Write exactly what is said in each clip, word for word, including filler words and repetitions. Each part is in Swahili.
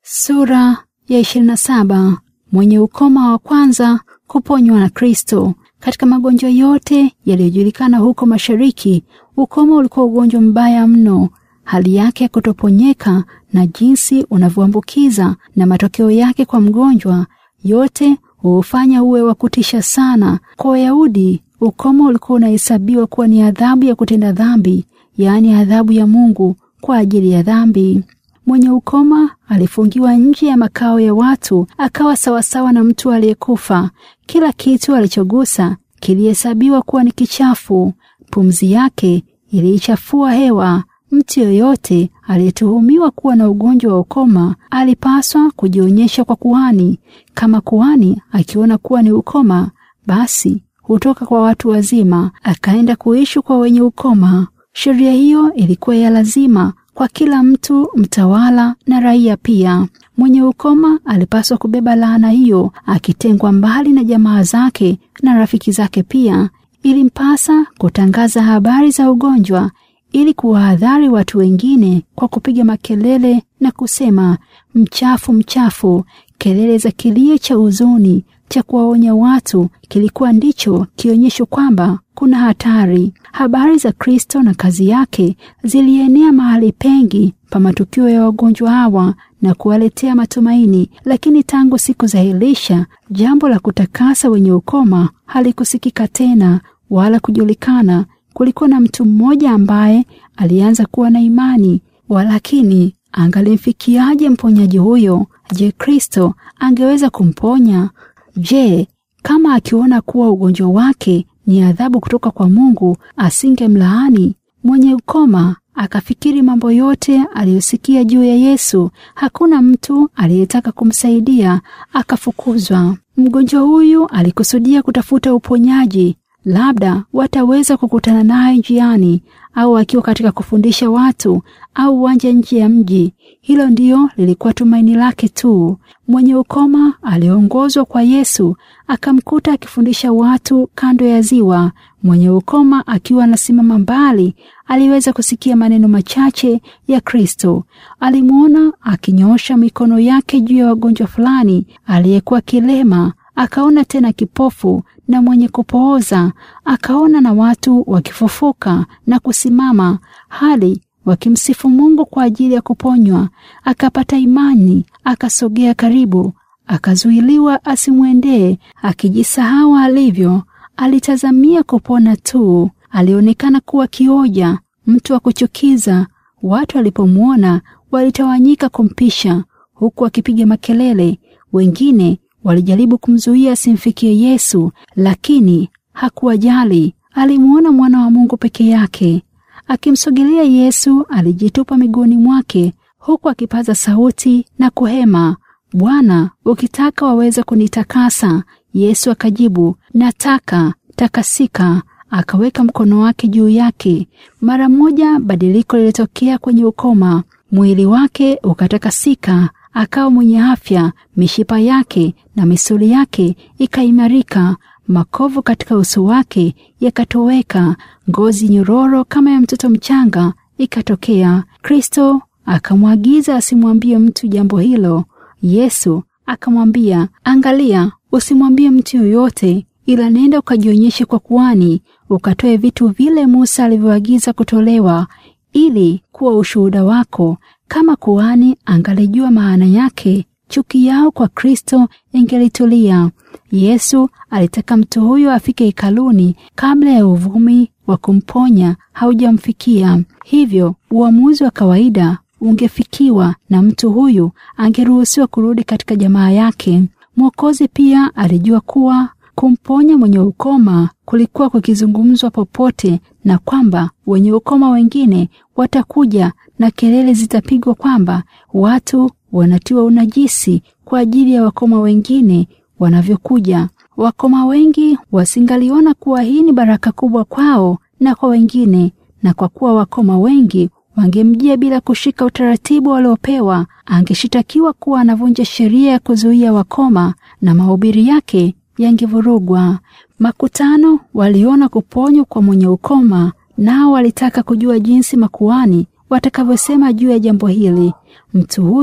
Sura ya ishirini na saba. Mwenye ukoma wa kwanza kuponywa na Kristo. Katika magonjwa yote yaliyojulikana huko mashariki, ukoma ulikuwa ugonjwa mbaya mno. Hali yake ya kutoponyeka na jinsi unavyoambukiza na matokeo yake kwa mgonjwa, yote hufanya uwe wa kutisha sana. Kwa Wayahudi, ukoma ulikuwa unahesabiwa kuwa ni adhabu ya kutenda dhambi, yaani adhabu ya Mungu kwa ajili ya dhambi. Mwenye ukoma alifungiwa nje ya makao ya watu, akawa sawasawa na mtu aliyekufa. Kila kitu alichogusa kilihesabiwa kuwa ni kichafu. Pumzi yake iliichafua hewa. Mtu yoyote aliyetuhumiwa kuwa na ugonjwa wa ukoma alipaswa kujionyesha kwa kuhani. Kama kuhani akiona kuwa ni ukoma, basi hutoka kwa watu wazima akaenda kuishi kwa wenye ukoma. Sheria hiyo ilikuwa ya lazima kwa kila mtu, mtawala na raia pia. Mwenye ukoma alipaswa kubeba laana hiyo, akitengwa mbali na jamaa zake na rafiki zake pia. Ilimpasa kutangaza habari za ugonjwa ili kuwahadhari watu wengine kwa kupiga makelele na kusema, mchafu, mchafu. Kelele za kilio cha huzuni cha kuwaonya watu kilikuwa ndicho kionyesho kwamba kuna hatari. Habari za Kristo na kazi yake zilienea mahali pengi pa matukio ya wagonjwa hawa na kuwaletea matumaini. Lakini tangu siku za Elisha, jambo la kutakasa wenye ukoma halikusikika tena wala kujulikana. Kulikuwa na mtu mmoja ambaye alianza kuwa na imani, walakini angalimfikiaje mponyaji huyo? Je, Kristo angeweza kumponya? Je, kama akiona kuwa ugonjwa wake ni adhabu kutoka kwa Mungu, asingemlaani? Mwenye ukoma akafikiri mambo yote aliyosikia juu ya Yesu. Hakuna mtu aliyetaka kumsaidia, akafukuzwa. Mgonjwa huyu alikusudia kutafuta uponyaji. Labda wataweza kukutana naye njiani au akiwa katika kufundisha watu au uwanja nje ya mji. Hilo ndio lilikuwa tumaini lake tu. Mwenye ukoma aliongozwa kwa Yesu, akamkuta akifundisha watu kando ya ziwa. Mwenye ukoma akiwa anasimama mbali, aliweza kusikia maneno machache ya Kristo. Alimuona akinyoosha mikono yake juu ya wagonjwa fulani, aliyekuwa kilema, akaona tena kipofu na mwenye kupooza, akaona na watu wakifufuka na kusimama, hali wakimsifu Mungu kwa ajili ya kuponywa. Akapata imani, akasogea karibu, akazuiliwa asimwendee, akijisahau alivyo. Alitazamia kupona tu. Alionekana kuwa kioja, mtu wa kuchukiza. Watu walipomwona walitawanyika kumpisha, huku akipiga makelele. Wengine walijaribu kumzuia asimfikie Yesu, lakini hakuwajali. Alimuona mwana wa Mungu peke yake. Akimsogelea Yesu, alijitupa miguuni mwake, huku akipaza sauti na kuhema, Bwana, ukitaka waweza kunitakasa. Yesu akajibu, nataka, takasika. Akaweka mkono wake juu yake. Mara moja badiliko lilitokea kwenye ukoma. Mwili wake ukatakasika, akawa mwenye afya. Mishipa yake na misuli yake ikaimarika. Makovu katika uso wake yakatoweka. Ngozi nyororo kama ya mtoto mchanga ikatokea. Kristo akamwagiza asimwambie mtu jambo hilo. Yesu akamwambia, angalia, usimwambie mtu yoyote, ila nenda ukajionyeshe kwa kuhani, ukatoe vitu vile Musa alivyoagiza kutolewa, ili kuwa ushuhuda wako. Kama kuhani angalijua maana yake, chuki yao kwa Kristo ingelitulia. Yesu alitaka mtu huyo afike hekaluni kabla ya uvumi wa kumponya haujamfikia. Hivyo uamuzi wa kawaida ungefikiwa na mtu huyu angeruhusiwa kurudi katika jamaa yake. Mwokozi pia alijua kuwa kumponya mwenye ukoma kulikuwa kukizungumzwa popote, na kwamba wenye ukoma wengine watakuja na kelele zitapigwa kwamba watu wanatiwa unajisi kwa ajili ya wakoma wengine wanavyokuja. Wakoma wengi wasingaliona kuwa hii ni baraka kubwa kwao na kwa wengine, na kwa kuwa wakoma wengi wangemjia bila kushika utaratibu waliopewa, angeshitakiwa kuwa anavunja sheria ya kuzuia wakoma na mahubiri yake yangevurugwa. Makutano waliona kuponywa kwa mwenye ukoma, nao walitaka kujua jinsi makuhani watakavyosema juu ya jambo hili. Mtu huyu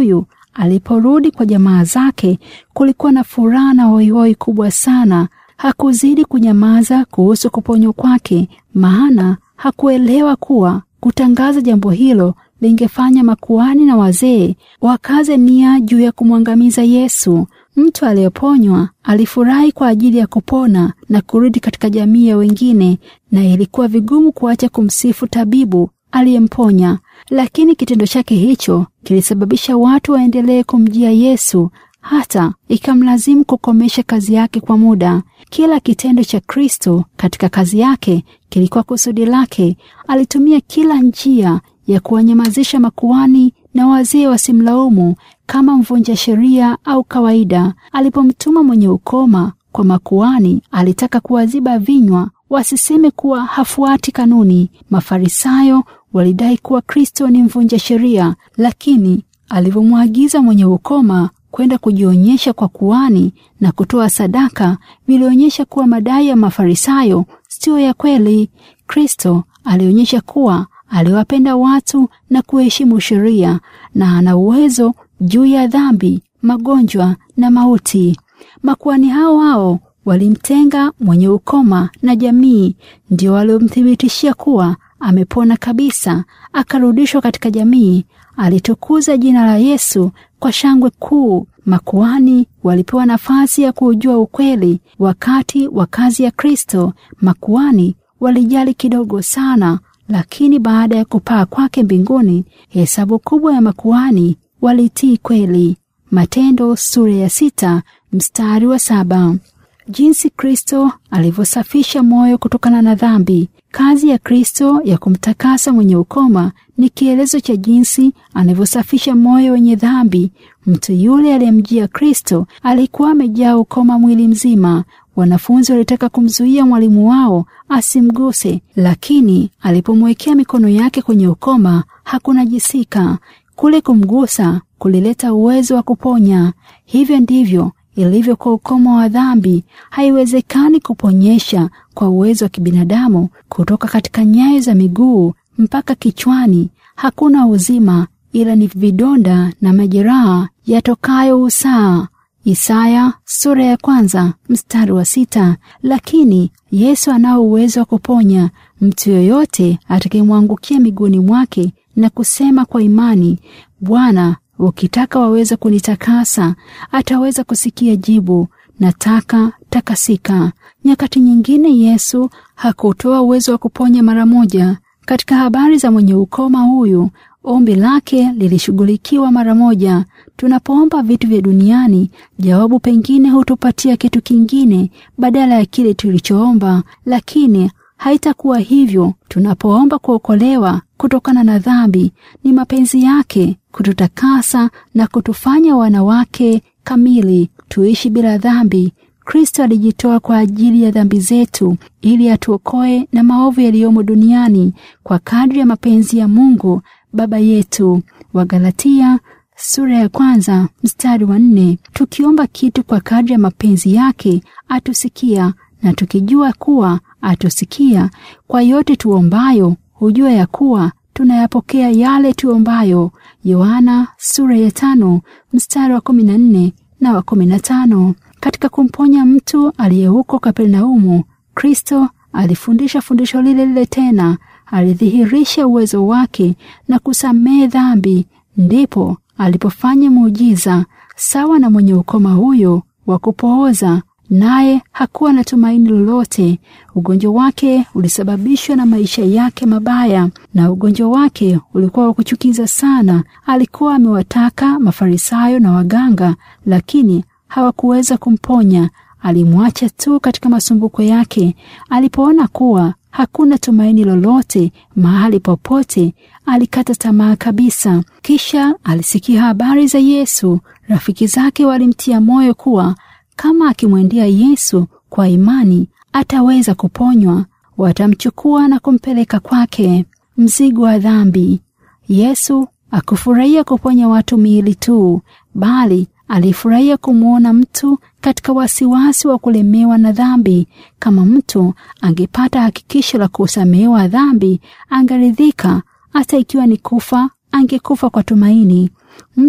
Aliporudi kwa jamaa zake, kulikuwa na furaha na hoihoi kubwa sana. Hakuzidi kunyamaza kuhusu kuponywa kwake, maana hakuelewa kuwa kutangaza jambo hilo lingefanya makuhani na wazee wakaze nia juu ya kumwangamiza Yesu. Mtu aliyeponywa alifurahi kwa ajili ya kupona na kurudi katika jamii ya wengine, na ilikuwa vigumu kuacha kumsifu tabibu aliyemponya. Lakini kitendo chake hicho kilisababisha watu waendelee kumjia Yesu, hata ikamlazimu kukomesha kazi yake kwa muda. Kila kitendo cha Kristo katika kazi yake kilikuwa kusudi lake. Alitumia kila njia ya kuwanyamazisha makuhani na wazee wasimlaumu kama mvunja sheria au kawaida. Alipomtuma mwenye ukoma kwa makuhani, alitaka kuwaziba vinywa wasiseme kuwa hafuati kanuni. Mafarisayo walidai kuwa Kristo ni mvunja sheria, lakini alivyomwagiza mwenye ukoma kwenda kujionyesha kwa kuhani na kutoa sadaka, vilionyesha kuwa madai ya Mafarisayo sio ya kweli. Kristo alionyesha kuwa aliwapenda watu na kuheshimu sheria, na ana uwezo juu ya dhambi, magonjwa na mauti. Makuhani hao hao walimtenga mwenye ukoma na jamii, ndio waliomthibitishia kuwa amepona kabisa, akarudishwa katika jamii. Alitukuza jina la Yesu kwa shangwe kuu. Makuhani walipewa nafasi ya kujua ukweli wakati wa kazi ya Kristo. Makuhani walijali kidogo sana, lakini baada ya kupaa kwake mbinguni, hesabu kubwa ya makuhani walitii kweli. Matendo sura ya sita mstari wa saba. Jinsi Kristo alivyosafisha moyo kutokana na dhambi. Kazi ya Kristo ya kumtakasa mwenye ukoma ni kielezo cha jinsi anavyosafisha moyo wenye dhambi. Mtu yule aliyemjia Kristo alikuwa amejaa ukoma mwili mzima. Wanafunzi walitaka kumzuia mwalimu wao asimguse, lakini alipomwekea mikono yake kwenye ukoma hakunajisika. Kule kumgusa kulileta uwezo wa kuponya. Hivyo ndivyo ilivyo kwa ukoma wa dhambi. Haiwezekani kuponyesha kwa uwezo wa kibinadamu. Kutoka katika nyayo za miguu mpaka kichwani hakuna uzima, ila ni vidonda na majeraha yatokayo usaa. Isaya sura ya kwanza mstari wa sita. Lakini Yesu anao uwezo wa kuponya. Mtu yoyote atakayemwangukia miguuni mwake na kusema kwa imani, Bwana, ukitaka waweza kunitakasa, ataweza kusikia jibu, nataka takasika. Nyakati nyingine Yesu hakutoa uwezo wa kuponya mara moja. Katika habari za mwenye ukoma huyu, ombi lake lilishughulikiwa mara moja. Tunapoomba vitu vya duniani, jawabu pengine hutupatia kitu kingine badala ya kile tulichoomba, lakini haitakuwa hivyo tunapoomba kuokolewa kutokana na dhambi. Ni mapenzi yake kututakasa na kutufanya wanawake kamili, tuishi bila dhambi. Kristo alijitoa kwa ajili ya dhambi zetu ili atuokoe na maovu yaliyomo duniani kwa kadri ya mapenzi ya Mungu Baba yetu. Wagalatia sura ya kwanza mstari wa nne. Tukiomba kitu kwa kadri ya mapenzi yake atusikia, na tukijua kuwa atusikia kwa yote tuombayo, hujua ya kuwa tunayapokea yale tuombayo. Yohana sura ya tano mstari wa kumi na nne na wa kumi na tano. Katika kumponya mtu aliye huko Kapernaumu, Kristo alifundisha fundisho lile lile tena. Alidhihirisha uwezo wake na kusamehe dhambi. Ndipo alipofanya muujiza sawa na mwenye ukoma huyo wa kupooza, naye hakuwa na tumaini lolote. Ugonjwa wake ulisababishwa na maisha yake mabaya, na ugonjwa wake ulikuwa wa kuchukiza sana. Alikuwa amewataka Mafarisayo na waganga, lakini hawakuweza kumponya. Alimwacha tu katika masumbuko yake. Alipoona kuwa hakuna tumaini lolote mahali popote, alikata tamaa kabisa. Kisha alisikia habari za Yesu. Rafiki zake walimtia moyo kuwa kama akimwendea Yesu kwa imani ataweza kuponywa. Watamchukua na kumpeleka kwake. Mzigo wa dhambi. Yesu hakufurahia kuponya watu miili tu, bali alifurahia kumwona mtu katika wasiwasi wa kulemewa na dhambi. Kama mtu angepata hakikisho la kusamehewa dhambi, angeridhika. Hata ikiwa ni kufa, angekufa kwa tumaini. Mtu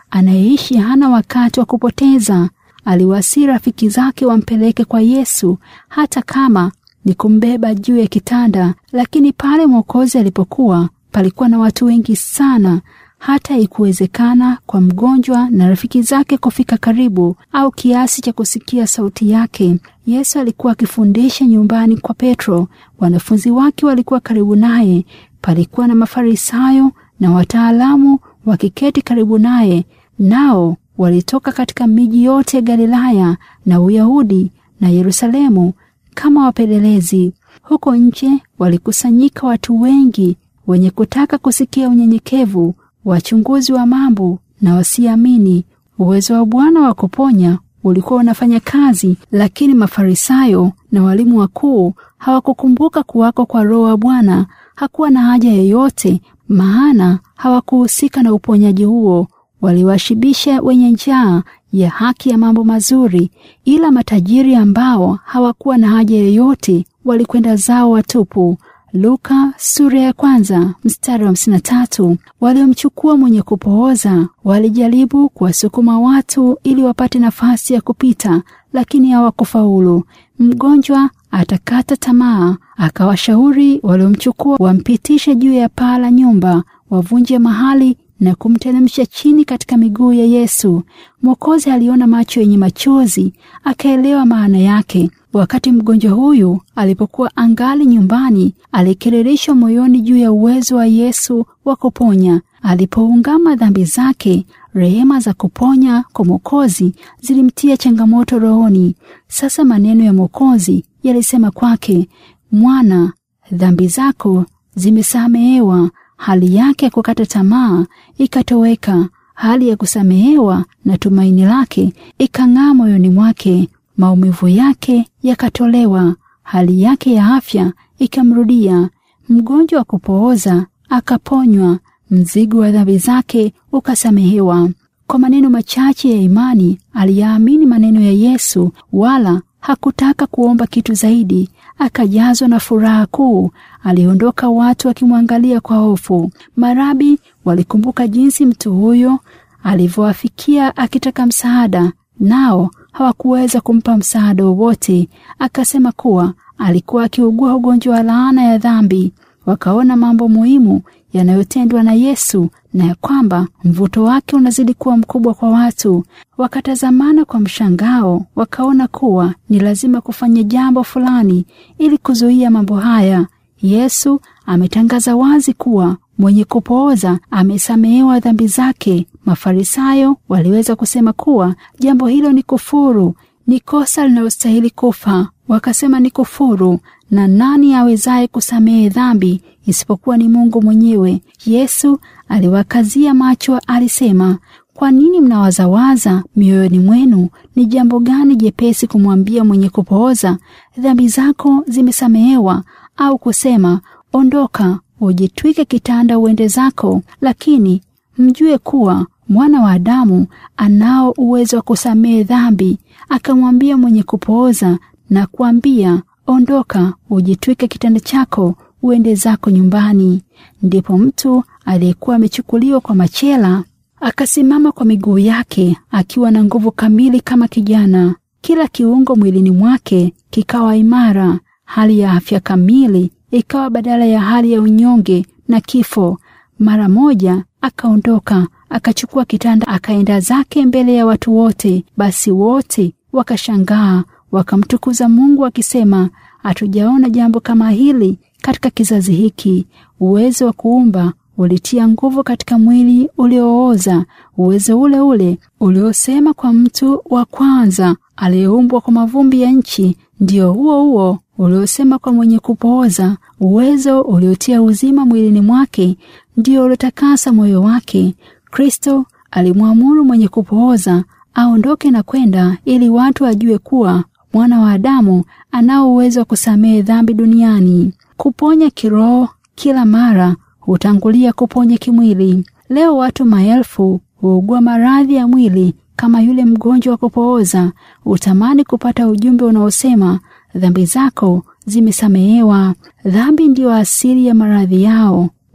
anayeishi hana wakati wa kupoteza. Aliwasihi rafiki zake wampeleke kwa Yesu, hata kama ni kumbeba juu ya kitanda. Lakini pale Mwokozi alipokuwa, palikuwa na watu wengi sana, hata haikuwezekana kwa mgonjwa na rafiki zake kufika karibu au kiasi cha kusikia sauti yake. Yesu alikuwa akifundisha nyumbani kwa Petro. Wanafunzi wake walikuwa karibu naye. Palikuwa na Mafarisayo na wataalamu wakiketi karibu naye. Nao walitoka katika miji yote ya Galilaya na Uyahudi na Yerusalemu kama wapelelezi. Huko nje walikusanyika watu wengi wenye kutaka kusikia unyenyekevu, wachunguzi wa mambo na wasiamini. Uwezo wa Bwana wa kuponya ulikuwa unafanya kazi, lakini Mafarisayo na walimu wakuu hawakukumbuka kuwako kwa Roho wa Bwana. Hakuwa na haja yoyote, maana hawakuhusika na uponyaji huo. Waliwashibisha wenye njaa ya haki ya mambo mazuri, ila matajiri ambao hawakuwa na haja yoyote walikwenda zao watupu. Luka sura ya kwanza mstari wa hamsini na tatu. Waliomchukua mwenye kupooza walijaribu kuwasukuma watu ili wapate nafasi ya kupita, lakini hawakufaulu. Mgonjwa atakata tamaa, akawashauri waliomchukua wampitishe juu ya paa la nyumba, wavunje mahali na kumteremsha chini katika miguu ya Yesu. Mwokozi aliona macho yenye machozi, akaelewa maana yake. Wakati mgonjwa huyu alipokuwa angali nyumbani, alikererishwa moyoni juu ya uwezo wa Yesu wa kuponya. Alipoungama dhambi zake, rehema za kuponya kwa Mwokozi zilimtia changamoto rohoni. Sasa maneno ya Mwokozi yalisema kwake, mwana, dhambi zako zimesamehewa. Hali yake ya kukata tamaa ikatoweka. Hali ya kusamehewa na tumaini lake ikang'aa moyoni mwake. Maumivu yake yakatolewa. Hali yake ya afya ikamrudia. Mgonjwa wa kupooza akaponywa. Mzigo wa dhambi zake ukasamehewa. Kwa maneno machache ya imani aliyaamini maneno ya Yesu, wala hakutaka kuomba kitu zaidi. Akajazwa na furaha kuu. Aliondoka watu wakimwangalia kwa hofu. Marabi walikumbuka jinsi mtu huyo alivyowafikia akitaka msaada, nao hawakuweza kumpa msaada wowote. Akasema kuwa alikuwa akiugua ugonjwa wa laana ya dhambi. Wakaona mambo muhimu yanayotendwa na Yesu na ya kwamba mvuto wake unazidi kuwa mkubwa kwa watu. Wakatazamana kwa mshangao, wakaona kuwa ni lazima kufanya jambo fulani ili kuzuia mambo haya. Yesu ametangaza wazi kuwa mwenye kupooza amesamehewa dhambi zake. Mafarisayo waliweza kusema kuwa jambo hilo ni kufuru, ni kosa linalostahili kufa. Wakasema ni kufuru, na nani awezaye kusamehe dhambi isipokuwa ni Mungu mwenyewe. Yesu aliwakazia macho, alisema, kwa nini mnawazawaza mioyoni mwenu? Ni jambo gani jepesi kumwambia mwenye kupooza, dhambi zako zimesamehewa, au kusema, ondoka, ujitwike kitanda uende zako? Lakini mjue kuwa Mwana wa Adamu anao uwezo wa kusamehe dhambi. Akamwambia mwenye kupooza na kuambia, ondoka, ujitwike kitanda chako uende zako nyumbani. Ndipo mtu aliyekuwa amechukuliwa kwa machela akasimama kwa miguu yake akiwa na nguvu kamili kama kijana. Kila kiungo mwilini mwake kikawa imara. Hali ya afya kamili ikawa badala ya hali ya unyonge na kifo. Mara moja akaondoka, akachukua kitanda, akaenda zake mbele ya watu wote. Basi wote wakashangaa, wakamtukuza Mungu wakisema, hatujaona jambo kama hili katika kizazi hiki. Uwezo wa kuumba ulitia nguvu katika mwili uliooza. Uwezo ule ule uliosema kwa mtu wa kwanza aliyeumbwa kwa mavumbi ya nchi, ndio huo huo uliosema kwa mwenye kupooza. Uwezo uliotia uzima mwilini mwake ndio uliotakasa moyo wake. Kristo alimwamuru mwenye kupooza aondoke na kwenda, ili watu wajue kuwa Mwana wa Adamu anao uwezo wa kusamehe dhambi duniani. Kuponya kiroho kila mara hutangulia kuponya kimwili. Leo watu maelfu huugua maradhi ya mwili kama yule mgonjwa wa kupooza. Utamani kupata ujumbe unaosema dhambi zako zimesamehewa. Dhambi ndiyo asili ya maradhi yao.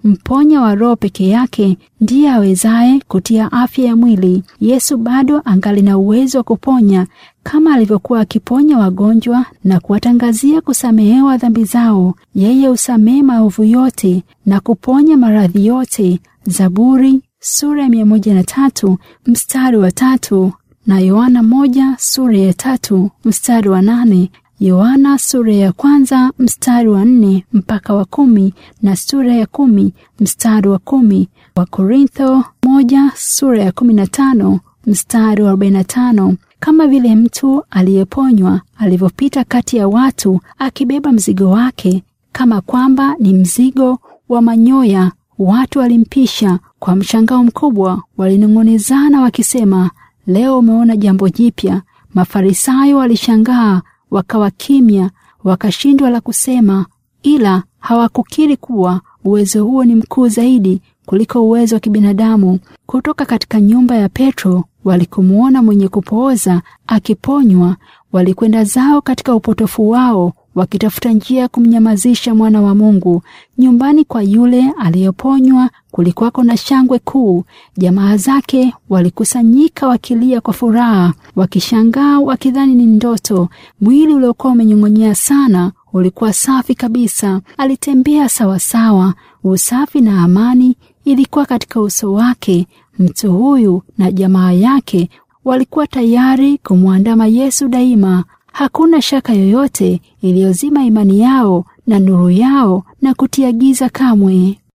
Mponya wa roho peke yake ndiye awezaye kutia afya ya mwili. Yesu bado angali na uwezo wa kuponya kama alivyokuwa akiponya wagonjwa na kuwatangazia kusamehewa dhambi zao. Yeye husamehe maovu yote na kuponya maradhi yote. Zaburi sura ya mia moja na tatu mstari wa tatu na Yohana moja sura ya tatu mstari wa nane. Yohana sura ya kwanza mstari wa nne mpaka wa kumi na sura ya kumi mstari wa kumi. Wa Korintho moja sura ya kumi na tano mstari wa arobaini na tano. Kama vile mtu aliyeponywa alivyopita kati ya watu akibeba mzigo wake kama kwamba ni mzigo wa manyoya, watu walimpisha kwa mshangao mkubwa. Walinong'onezana wakisema, leo umeona jambo jipya. Mafarisayo walishangaa wakawa kimya, wakashindwa la kusema, ila hawakukiri kuwa uwezo huo ni mkuu zaidi kuliko uwezo wa kibinadamu. Kutoka katika nyumba ya Petro walikumuona mwenye kupooza akiponywa, walikwenda zao katika upotofu wao wakitafuta njia kumnyamazisha mwana wa Mungu. Nyumbani kwa yule aliyeponywa kulikuwako na shangwe kuu. Jamaa zake walikusanyika wakilia kwa furaha, wakishangaa wakidhani ni ndoto. Mwili uliokuwa umenyong'onyea sana ulikuwa safi kabisa. Alitembea sawasawa. Usafi na amani ilikuwa katika uso wake. Mtu huyu na jamaa yake walikuwa tayari kumwandama Yesu daima. Hakuna shaka yoyote iliyozima imani yao na nuru yao na kutia giza kamwe.